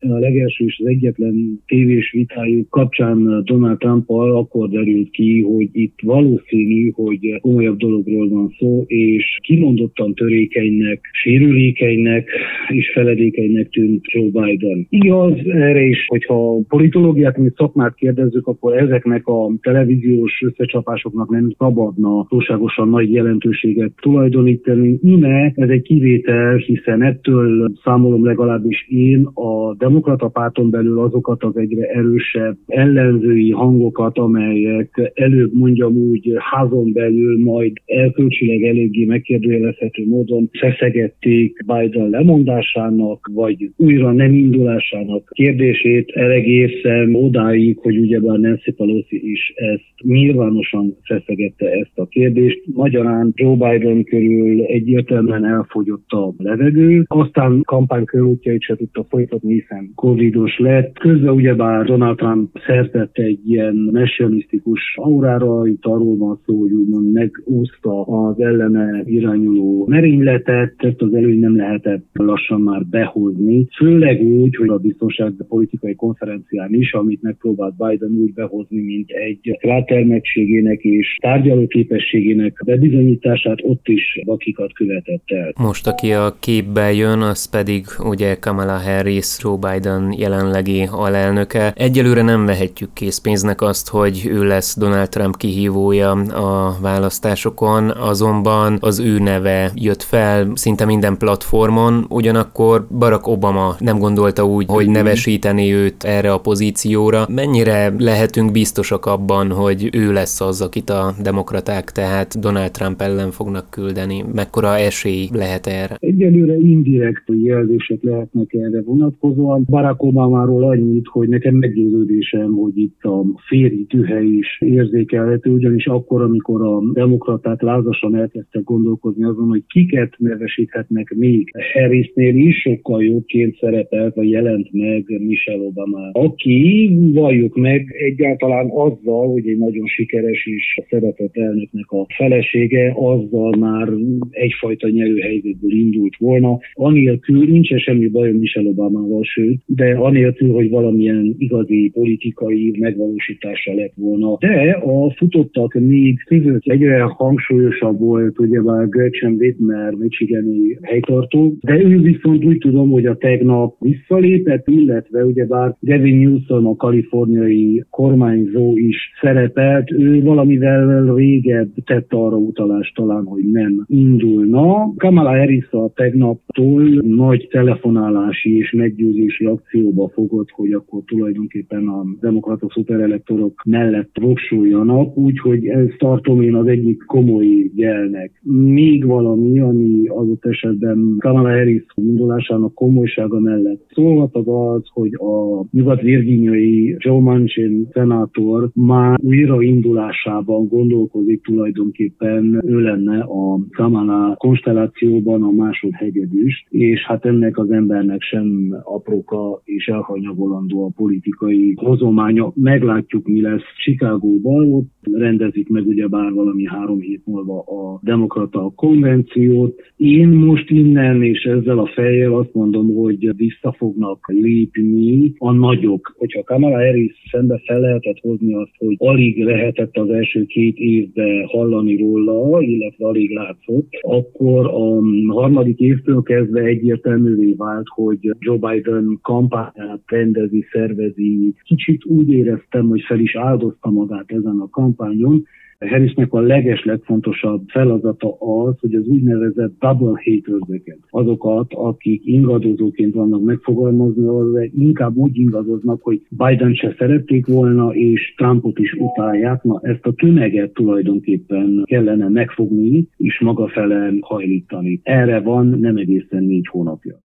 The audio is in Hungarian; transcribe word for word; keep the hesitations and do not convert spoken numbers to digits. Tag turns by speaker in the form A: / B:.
A: A legelső és az egyetlen tévés vitájuk kapcsán Donald Trump-al akkor derült ki, hogy itt valószínű, hogy komolyabb dologról van szó, és kimondottan törékenynek, sérülékenynek és feledékenynek tűnt Joe Biden. Igaz erre is, hogyha politológiát, mint szakmát kérdezzük, akkor ezeknek a televíziós összecsapásoknak nem szabadna túlságosan nagy jelentőséget tulajdonítani. Ime ez egy kivétel, hiszen ettől számolom legalábbis én a demokrata párton belül azokat az egyre erősebb ellenzői hangokat, amelyek előbb mondjam úgy házon belül, majd elkölcsileg eléggé megkérdőjelezhető módon feszegették Biden lemondásának, vagy újra nem indulásának kérdését, egészen odáig, hogy ugyebár Nancy Pelosi is ezt nyilvánosan feszegette ezt a kérdést. Magyarán Joe Biden körül egyértelműen elfogyott a levegő, aztán kampánykörútjait se tudta folytatni, hiszen covidos lett. Közben ugyebár Donald Trump szertett egy ilyen messianisztikus aurára, itt arról van szó, hogy úgymond megúszta az ellene irányuló merényletet, ezt az előny nem lehetett lassan már behozni, főleg úgy, hogy a biztonságpolitikai konferencián is, amit megpróbált Biden úgy behozni, mint egy rátermettségének és tárgyalóképességének bebizonyítását, ott is vakikat követett el.
B: Most, aki a képbe jön, az pedig ugye Kamala Harris, Joe Biden jelenlegi alelnöke. Egyelőre nem vehetjük készpénznek azt, hogy ő lesz Donald Trump kihívója a választásokon, azonban az ő neve jött fel szinte minden platformon, ugyanakkor Barack Obama nem gondolta úgy, hogy nevesíteni őt erre a pozícióra. Mennyire lehetünk biztosak abban, hogy ő lesz az, akit a demokraták, tehát Donald Trump ellen fognak küldeni? Mekkora esély lehet erre?
A: Egyelőre indirekt jelzések lehetnek erre vonatkozóan. Barack Obamáról annyit, hogy nekem meggyőződésem, hogy itt a férji tühe is érzékelhető, ugyanis akkor, amikor a demokraták lázasan elkezdtek gondolkozni azon, hogy kiket nevesíthetnek még, Harrisnél is sokkal jobbként szerepelt, vagy jelent meg Michelle Obama, aki, valljuk meg, egyáltalán azzal, hogy egy nagyon sikeres és szeretett elnöknek a felesége, azzal már egyfajta nyerőhelyzetből indult volna. Anélkül nincsen semmi bajom Michelle Obamával, sőt, de anélkül, hogy valamilyen igazi politikai megvalósítása lett volna. De a futottak még között egyre hangsúlyosabb volt, ugyebár Gretchen Whitmer, michigani helytartó, de ő viszont úgy tudom, hogy a tegnap visszalépett, illetve ugyebár Gavin Newsom, a kaliforniai kormányzó is szerepelt, ő valamivel régebb tette arra utalást talán, hogy nem indulna. Kamala Harris a tegnaptól nagy telefonálási és meggyőzési akcióba fogott, hogy akkor tulajdonképpen a demokrata szuperelektorok mellett voksoljanak, úgyhogy ezt tartom én az egyik komoly jelnek. Még valami, ami adott esetben Kamala Harris indulásának komolysága mellett szólhat, az az, hogy a nyugat-virginiai Joe Manchin szenátor már újra indulásában gondolkozik, tulajdonképpen ő lenne a Kamala konstellációban a másodhegedűs, és hát ennek az embernek sem apróka és elhanyagolandó a politikai hozománya. Meglátjuk, mi lesz Chicagóban, ott rendezik meg ugyebár valami három hét múlva a demokrata konvenciót. Én most innen és ezzel a fejjel azt mondom, hogy vissza fognak lépni a nagyok. Hogyha Kamala Harris szembe fel lehetett hozni azt, hogy alig lehetett az első két évben hallani róla, illetve alig látszott, akkor a harmadik évtől kezdve egyértelművé vált, hogy Joe Biden kampányát rendezi, szervezi. Kicsit úgy éreztem, hogy fel is áldozta magát ezen a kampányon. Harrisnek a leges legfontosabb feladata az, hogy az úgynevezett double haters-eket, azokat, akik ingadozóként vannak megfogalmazni, inkább úgy ingadoznak, hogy Biden se szerették volna, és Trumpot is utálják. Na, ezt a tömeget tulajdonképpen kellene megfogni, és maga fele hajlítani. Erre van nem egészen négy hónapja.